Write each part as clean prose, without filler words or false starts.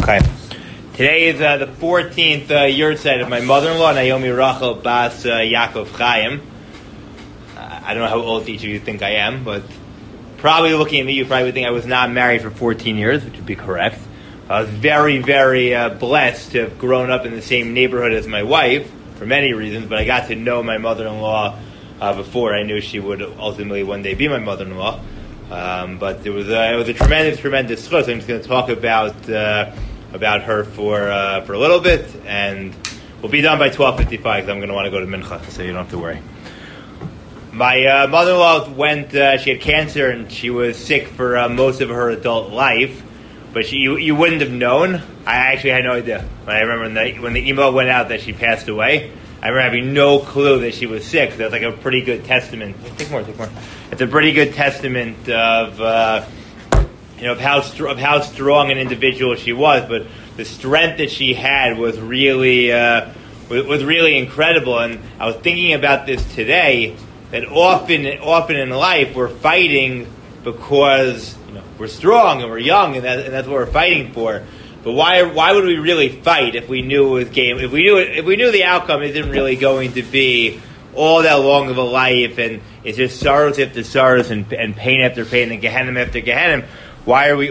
Okay. Today is the 14th yahrzeit of my mother-in-law, Naomi Rachel Bas Yaakov Chaim. I don't know how old each of you think I am, but probably looking at me, you probably would think I was not married for 14 years, which would be correct. I was very, very blessed to have grown up in the same neighborhood as my wife, for many reasons, but I got to know my mother-in-law before I knew she would ultimately one day be my mother-in-law. But it was a tremendous schus. I'm just going to talk about her for a little bit, and we'll be done by 12:55 because I'm going to want to go to Mincha, so you don't have to worry. My mother-in-law she had cancer, and she was sick for most of her adult life, but you wouldn't have known. I actually had no idea. I remember when the email went out that she passed away, I remember having no clue that she was sick. That's like a pretty good testament. Take more. It's a pretty good testament of how strong an individual she was. But the strength that she had was really incredible. And I was thinking about this today, that often in life we're fighting because we're strong and we're young, and that's what we're fighting for. But why would we really fight if we knew it was game? If we knew the outcome isn't really going to be all that long of a life, and it's just sorrows after sorrows and pain after pain and Gehenna after Gehenna, why are we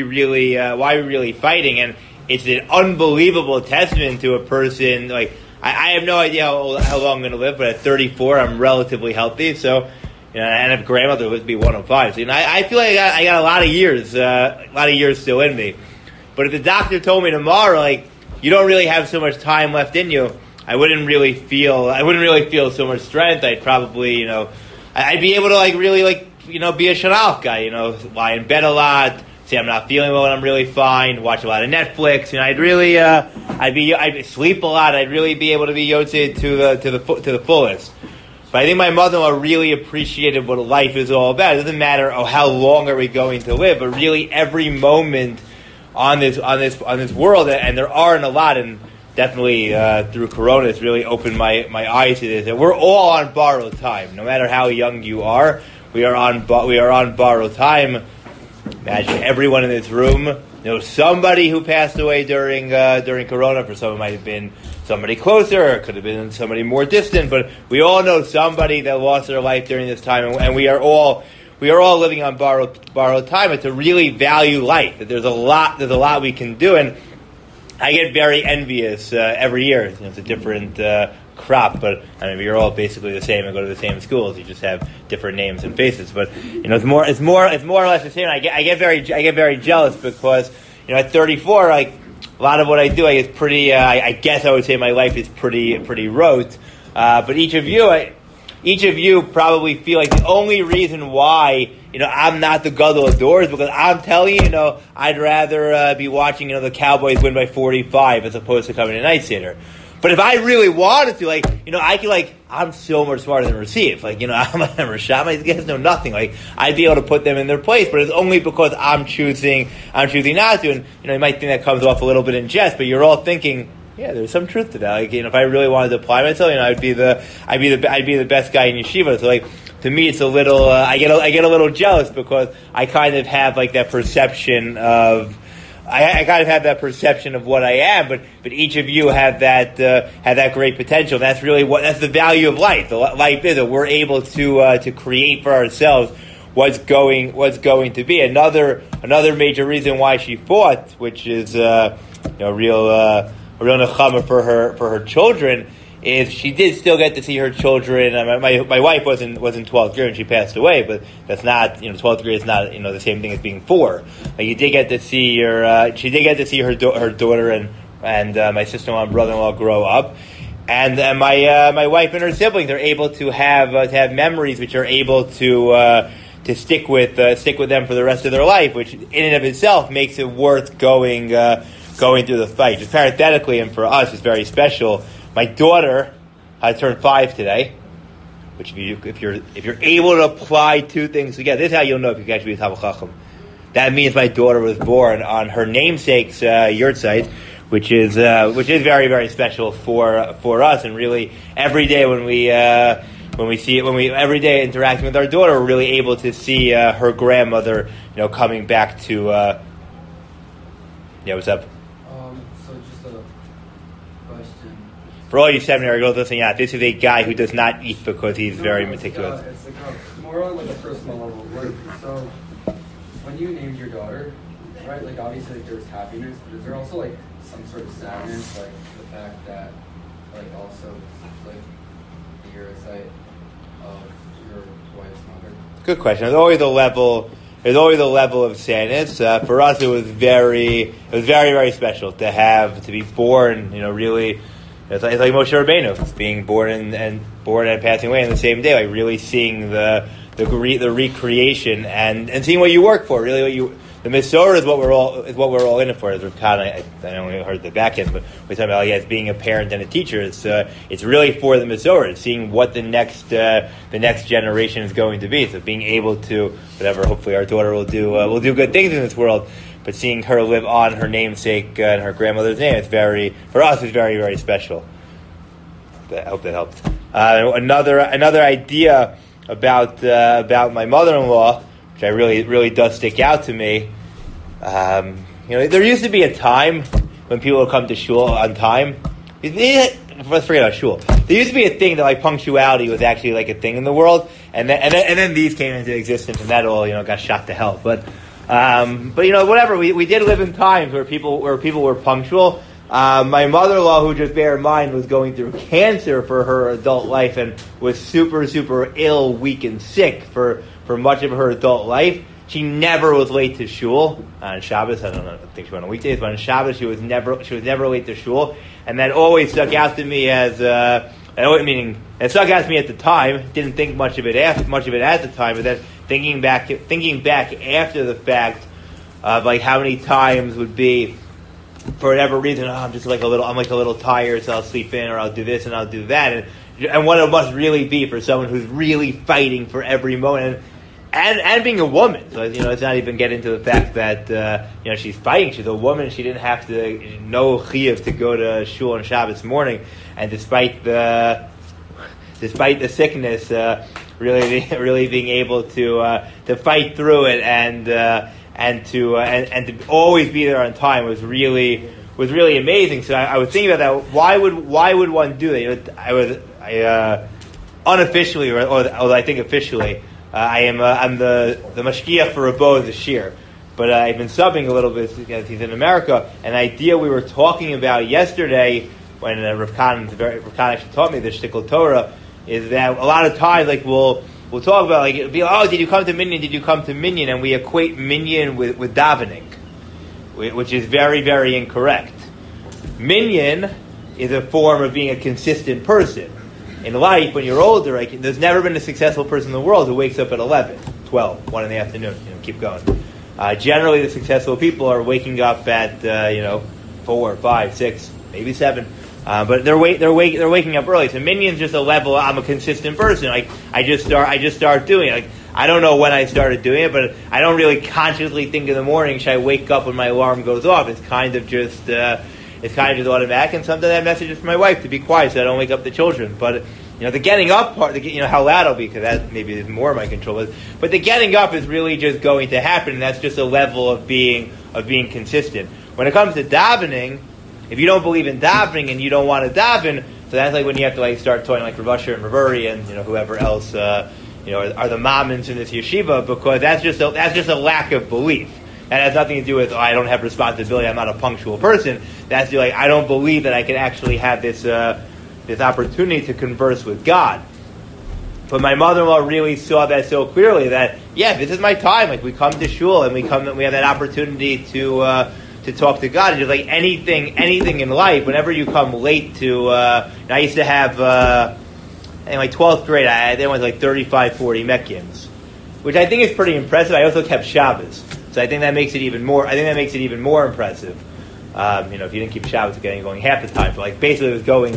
really fighting? And it's an unbelievable testament to a person. Like I have no idea how long I'm going to live, but at 34 I'm relatively healthy. So and if grandmother would be 105, so I feel like I got a lot of years still in me. But if the doctor told me tomorrow, you don't really have so much time left in you, I wouldn't really feel so much strength. I'd probably, I'd be able to be a shanalch guy, lie in bed a lot, say I'm not feeling well and I'm really fine, watch a lot of Netflix, I'd sleep a lot. I'd really be able to be yotzei to the fullest. But I think my mother-in-law really appreciated what life is all about. It doesn't matter how long are we going to live, but really every moment on this world, and there aren't a lot, and definitely through Corona, it's really opened my eyes to this. That we're all on borrowed time. No matter how young you are, we are on borrowed time. Imagine everyone in this room knows somebody who passed away during Corona. For some, it might have been somebody closer, or it could have been somebody more distant. But we all know somebody that lost their life during this time, and we are all living on borrowed time. And to really value life, that there's a lot we can do, and I get very envious every year. It's a different crop, but you're all basically the same and go to the same schools. You just have different names and faces. But it's more or less the same. I get very jealous because at 34, a lot of what I do, I guess I would say my life is pretty rote. But each of you probably feel like the only reason why I'm not the gadol ador is because I'm telling you, I'd rather be watching the Cowboys win by 45 as opposed to coming to Night Seder. But if I really wanted to, I could, I'm so much smarter than Receive. I'm a Rasham. These guys know nothing. I'd be able to put them in their place, but it's only because I'm choosing not to. And you might think that comes off a little bit in jest, but you're all thinking, yeah, there's some truth to that. If I really wanted to apply myself, I'd be the best guy in yeshiva. So to me, it's a little. I get a little jealous because I kind of have that perception of. I kind of have that perception of what I am, but each of you have that great potential. That's really that's the value of life. Life is that we're able to create for ourselves what's going to be. Another major reason why she fought, which is a real nechama for her children, is she did still get to see her children. My wife wasn't 12th grade when she passed away, but that's not 12th grade is not the same thing as being 4. You did get to see she did get to see her daughter and my sister-in-law and brother-in-law grow up, and my wife and her siblings are able to have memories which are able to stick with them for the rest of their life, which in and of itself makes it worth going through the fight. Just parenthetically, and for us, it's very special. My daughter turned 5 today, which if you're able to apply two things together, this is how you'll know if you can actually be a Talmid Chacham. That means my daughter was born on her namesake's yahrzeit, which is very, very special for us. And really, every day when we every day interacting with our daughter, we're really able to see her grandmother, coming back to. Yeah, what's up? So just a question. For all you seminary girls listening out, this is a guy who does not eat because he's very meticulous. It's more on like a personal level. So when you named your daughter, right? Like obviously like, there was happiness, but is there also like some sort of sadness, like the fact that like also like you're a sight of your wife's mother? Good question. There's always a level of sadness. For us, it was very, very special to be born. Really, it's like Moshe Rabbeinu being born and passing away in the same day. Like really seeing the recreation and seeing what you work for. Really, the Mesorah is what we're all in it for. As Rav Khan, I only heard the back end, but we're talking about as being a parent and a teacher. It's really for the Mesorah, seeing what the next generation is going to be. So being able to whatever, hopefully our daughter will do good things in this world. But seeing her live on her namesake and her grandmother's name, for us, it's very, very special. I hope that helped. Another idea about my mother-in-law, which really does stick out to me. There used to be a time when people would come to shul on time. Let's forget about shul. There used to be a thing that like punctuality was actually like a thing in the world, and then these came into existence, and that all got shot to hell. But whatever. We did live in times where people were punctual. My mother-in-law, who just bear in mind was going through cancer for her adult life and was super, super ill, weak, and sick for much of her adult life. She never was late to shul on Shabbos. I think she went on weekdays, but on Shabbos she was never late to shul, and that always stuck out to me it stuck out to me at the time. Didn't think much of it at the time, but then thinking back after the fact of like how many times would be, for whatever reason, I'm like a little tired, so I'll sleep in, or I'll do this and I'll do that, and what it must really be for someone who's really fighting for every moment, and being a woman. So it's not even getting to the fact that she's fighting. She's a woman. She didn't have to know chiyuv to go to shul on Shabbos morning, and despite the sickness, really being able to fight through it and to always be there on time was really amazing. So I was thinking about that. Why would one do that? Unofficially, although I think officially, I'm the mashgiach for Rabo this year. But I've been subbing a little bit because he's in America. An idea we were talking about yesterday when Rav Khan actually taught me the Shtickle Torah is that a lot of times we'll talk about it'll be like, did you come to Minyan? Did you come to Minyan? And we equate Minyan with davening, which is very, very incorrect. Minyan is a form of being a consistent person. In life, when you're older, there's never been a successful person in the world who wakes up at 11, 12, 1 in the afternoon. Keep going. Generally, the successful people are waking up at 4, 5, 6, maybe 7. But they're waking up early. So Minyan's just a level. I'm a consistent person. I just start doing it. I don't know when I started doing it, but I don't really consciously think in the morning should I wake up when my alarm goes off. It's kind of just automatic. And sometimes I have messages from my wife to be quiet so I don't wake up the children. But the getting up part, how loud I'll be, because that maybe is more of my control. But the getting up is really just going to happen, and that's just a level of being consistent. When it comes to davening, if you don't believe in davening and you don't want to daven, so that's like when you have to start talking like Rav Asher and Rav Uri and whoever else are the mamins in this yeshiva, because that's just a lack of belief. That has nothing to do with I don't have responsibility. I'm not a punctual person. That's I don't believe that I can actually have this opportunity to converse with God. But my mother-in-law really saw that so clearly that this is my time. We come to shul and we have that opportunity to talk to God. And just like anything in life, whenever you come late to, I used to have, in my 12th grade, there was 35, 40 Mekims, which I think is pretty impressive. I also kept Shabbos, so I think that makes it even more impressive. If you didn't keep Shabbos, going half the time. So basically, it was going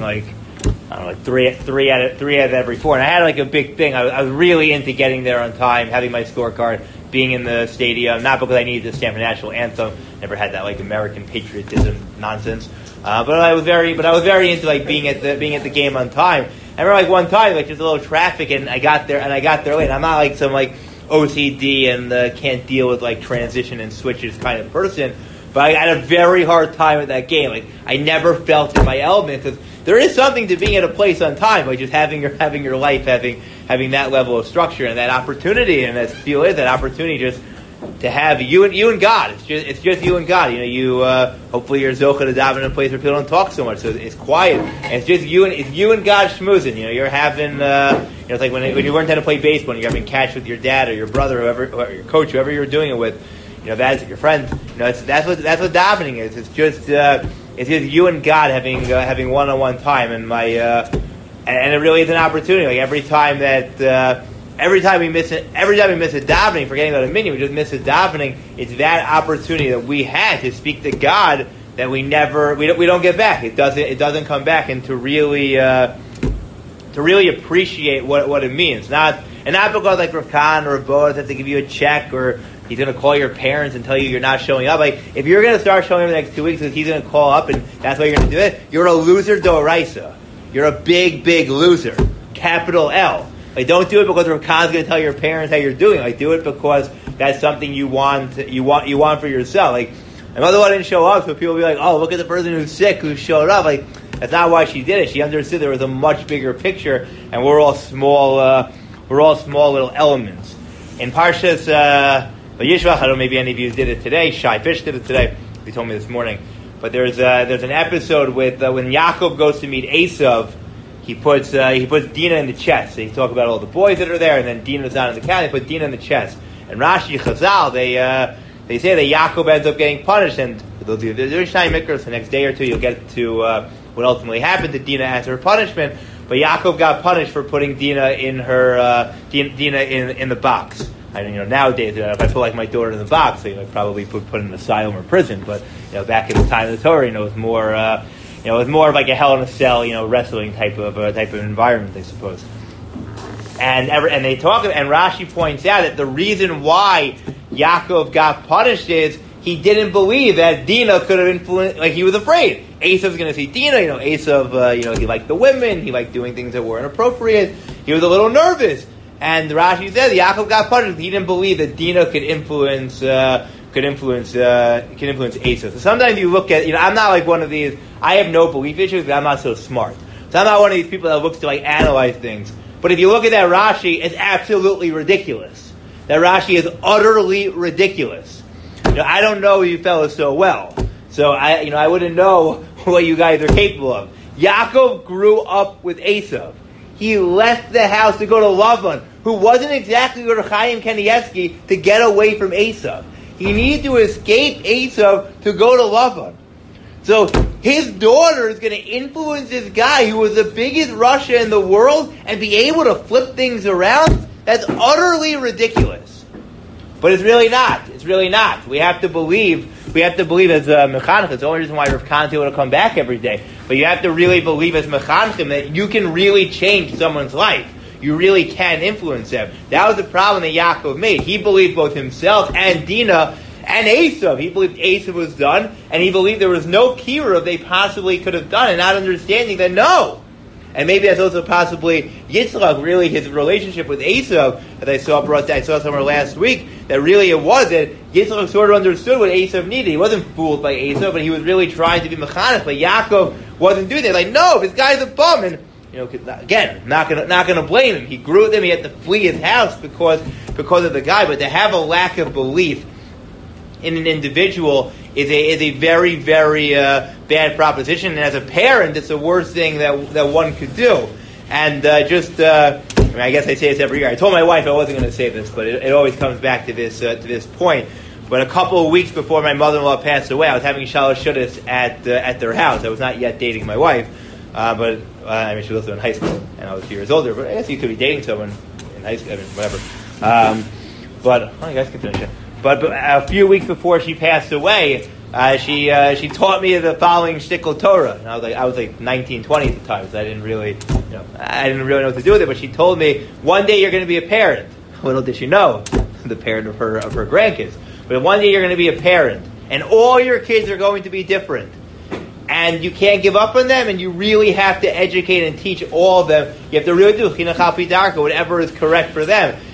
three out of every 4. And I had a big thing. I was really into getting there on time, having my scorecard, being in the stadium, not because I needed to stand for the national anthem. Never had that American patriotism nonsense. But I was very into being at the game on time. I remember one time just a little traffic and I got there late. I'm not some OCD and can't deal with transition and switches kind of person. but I had a very hard time at that game. Like, I never felt in my element. Because there is something to being at a place on time, like just having your life, having that level of structure and that opportunity, and that feel is that opportunity just to have you and God. It's just you and God. You hopefully you're zocha to daven in a place where people don't talk so much, so it's quiet. And it's just you and God schmoozing. You're having it's like when you learn how to play baseball, and you're having catch with your dad or your brother, whoever your coach, whoever you're doing it with. That's your friend. That's what davening is. It's just you and God having one-on-one time, and and it really is an opportunity. Like every time we miss a davening, forgetting about a minyan, we just miss a davening. It's that opportunity that we had to speak to God that we don't get back. It doesn't come back, and to really appreciate what it means. Not because like Rav Khan or Rav Boaz have to give you a check, or he's going to call your parents and tell you you're not showing up. Like, if you're going to start showing up in the next 2 weeks because he's going to call up and that's why you're going to do it, you're a loser d'oraisa. You're a big, big loser. Capital L. Like, don't do it because Rav Khan's going to tell your parents how you're doing. Like, do it because that's something you want for yourself. Like, my mother didn't show up, so people will be like, oh, look at the person who's sick who showed up. Like, that's not why she did it. She understood there was a much bigger picture, and we're all small little elements. In Parshas Yishvach, I don't know, maybe any of you did it today. Shai Fish did it today. He told me this morning. But there's an episode with when Yaakov goes to meet Esav. He puts Dinah in the chest. So he talks about all the boys that are there, and then Dinah's not in the count. They put Dinah in the chest. And Rashi Chazal, they say that Yaakov ends up getting punished. And they'll do the Shnai Mikros. The next day or two, you'll get to what ultimately happened to Dinah as her punishment. But Yaakov got punished for putting Dinah in the box. Nowadays, if I put like my daughter in the box, I'd probably put in an asylum or prison. But back in the time of the Torah, it was more. It was more of like a Hell in a Cell, wrestling type of environment, I suppose. And they talk, and Rashi points out that the reason why Yaakov got punished is he didn't believe that Dinah could have influenced. Like, he was afraid Esav's going to see Dinah. Esav, he liked the women, he liked doing things that were inappropriate. He was a little nervous, and Rashi says Yaakov got punished. He didn't believe that Dinah could influence Esav. So sometimes you look at, I'm not like one of these. I have no belief issues, but I'm not so smart. So I'm not one of these people that looks to like analyze things. But if you look at that Rashi, it's absolutely ridiculous. That Rashi is utterly ridiculous. I don't know you fellas so well, so I wouldn't know what you guys are capable of. Yaakov grew up with Esav. He left the house to go to Lavan, who wasn't exactly Reb Chaim Kanievsky, to get away from Esav. He needed to escape Esav to go to Lavan. So his daughter is going to influence this guy who was the biggest Russia in the world and be able to flip things around? That's utterly ridiculous. But it's really not. It's really not. We have to believe as mechanchim. It's the only reason why Rav Khan's able to come back every day. But you have to really believe as mechanchim that you can really change someone's life. You really can influence them. That was the problem that Yaakov made. He believed both himself and Dinah and Esav. He believed Esav was done, and he believed there was no kiruv they possibly could have done, and not understanding that no. And maybe that's also possibly Yitzchak, really his relationship with Esav, that I saw somewhere last week, that really it was that Yitzchak sort of understood what Esav needed. He wasn't fooled by Esav, but he was really trying to be mechanech, but Yaakov wasn't doing that. Like, no, this guy's a bum, and again, not gonna blame him. He grew with him. He had to flee his house because of the guy. But to have a lack of belief in an individual is a very, very bad proposition. And as a parent, it's the worst thing that one could do. And I guess I say this every year. I told my wife I wasn't going to say this, but it always comes back to this point. But a couple of weeks before my mother-in-law passed away, I was having shalosh shudas at their house. I was not yet dating my wife. But she was also in high school, and I was a few years older. But I guess you could be dating someone in high school, whatever. You guys can finish it. But a few weeks before she passed away, she taught me the following shtickle Torah. And I was like 19, 20 at the time, so I didn't really know what to do with it. But she told me, one day you're going to be a parent. Little did she know, the parent of her grandkids. But one day you're going to be a parent, and all your kids are going to be different. And you can't give up on them, and you really have to educate and teach all of them. You have to really do chinuch al pi darka, whatever is correct for them.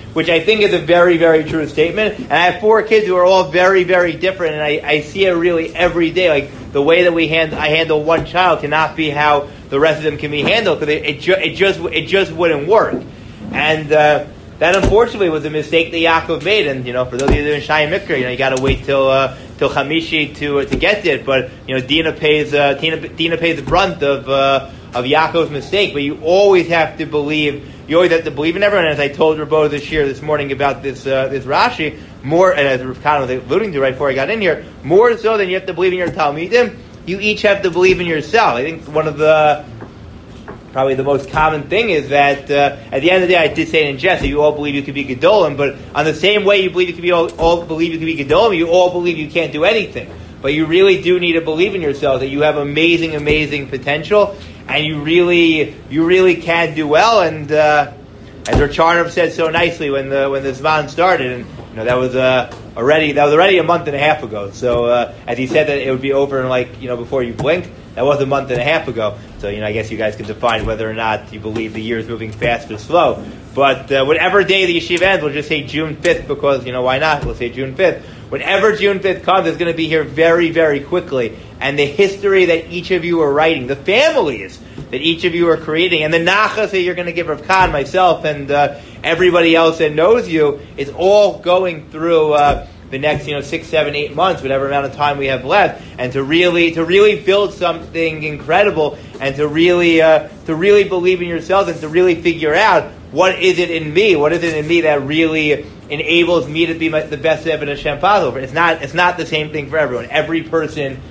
which I think is a very, very true statement. And I have 4 kids who are all very, very different, and I see it really every day. Like the way that I handle one child cannot be how the rest of them can be handled, because it just wouldn't work. And that unfortunately was a mistake that Yaakov made. And for those of you that are in Shai Mikra, you got to wait till Chamishi to get it. But Dina pays the brunt of Yaakov's mistake. But you always have to believe. You always have to believe in everyone. And as I told Rabbo this morning about this Rashi, more, and as Rav Kahn was alluding to right before I got in here, more so than you have to believe in your Talmidim, you each have to believe in yourself. I think one of probably the most common thing is that at the end of the day, I did say it in jest, that you all believe you could be Gedolim, but on the same way you believe you could be all believe you could be Gedolim, you all believe you can't do anything. But you really do need to believe in yourself that you have amazing, amazing potential, and you really can do well. And as Racharnov said so nicely when the Zman started, and that was already a month and a half ago. So as he said that it would be over in before you blink. That was a month and a half ago. So, I guess you guys can define whether or not you believe the year is moving fast or slow. But whatever day the yeshiva ends, we'll just say June 5th because, why not? We'll say June 5th. Whenever June 5th comes, it's going to be here very, very quickly. And the history that each of you are writing, the families that each of you are creating, and the nachas that you're going to give Rav Kahn, myself, and everybody else that knows you, is all going through the next 6, 7, 8 months, whatever amount of time we have left, and to really build something incredible, and to really believe in yourselves, and to really figure out what is it in me that really enables me to be the best Eved Hashem possible. It's not the same thing for everyone. Every person,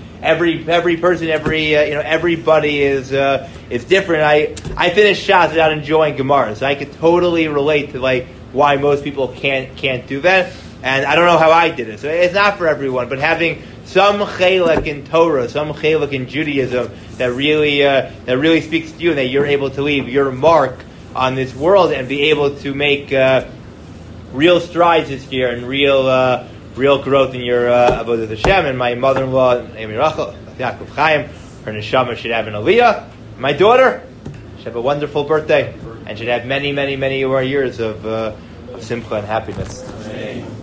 everybody is different. I finished shots without enjoying Gemara, so I could totally relate to why most people can't do that. And I don't know how I did it. So it's not for everyone, but having some chelek in Torah, some chelek in Judaism that really speaks to you, and that you're able to leave your mark on this world and be able to make real strides this year and real growth in your Avodas Hashem. And my mother-in-law, Amy Rachel, Yaakov Chaim, her neshama should have an aliyah. My daughter should have a wonderful birthday and should have many, many, many more years of simcha and happiness. Amen.